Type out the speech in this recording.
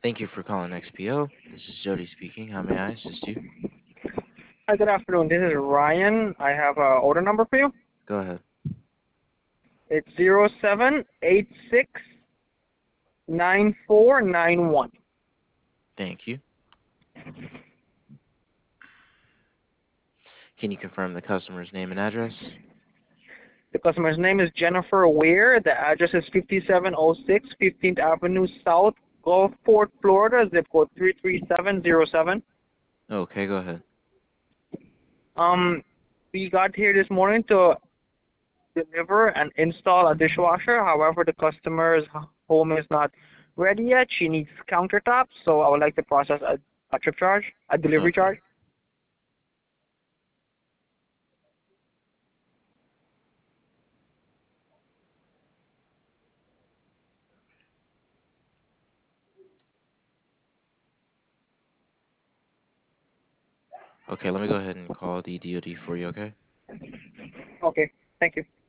Thank you for calling XPO. This is Jody speaking. How may I assist you? Hi, good afternoon. This is Ryan. I have a order number for you. Go ahead. It's 07869491. Thank you. Can you confirm the customer's name and address? The customer's name is Jennifer Weir. The address is 5706 15th Avenue South, Gulfport, Florida, zip code 33707. Okay, go ahead. We got here this morning to deliver and install a dishwasher. However, the customer's home is not ready yet. She needs countertops, so I would like to process a trip charge, a delivery Okay. charge. Okay, let me go ahead and call the DoD for you, okay? Okay, thank you.